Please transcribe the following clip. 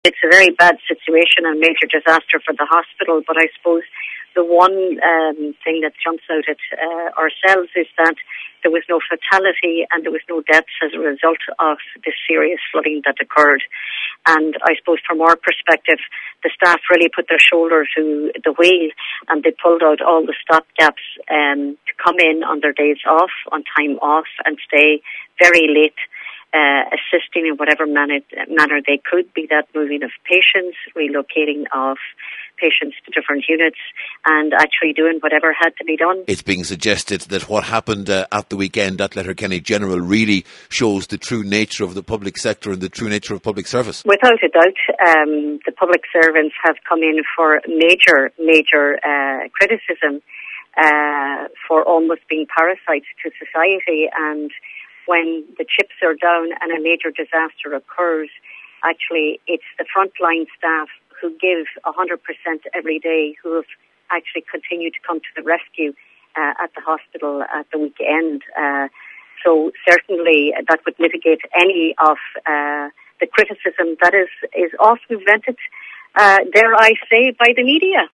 It's a very bad situation and major disaster for the hospital, but I suppose the one thing that jumps out at ourselves is that there was no fatality and there was no deaths as a result of this serious flooding that occurred. And I suppose from our perspective, the staff really put their shoulder to the wheel and they pulled out all the stopgaps to come in on their days off, on time off, and stay very late, assisting in whatever manner they could, be that moving of patients, relocating of patients to different units, and actually doing whatever had to be done. It's being suggested that what happened at the weekend at Letterkenny General really shows the true nature of the public sector and the true nature of public service. Without a doubt, the public servants have come in for major criticism for almost being parasites to society, and when the chips are down and a major disaster occurs, actually it's the frontline staff who give 100% every day, who have actually continued to come to the rescue at the hospital at the weekend. So certainly that would mitigate any of the criticism that is often vented, dare I say, by the media.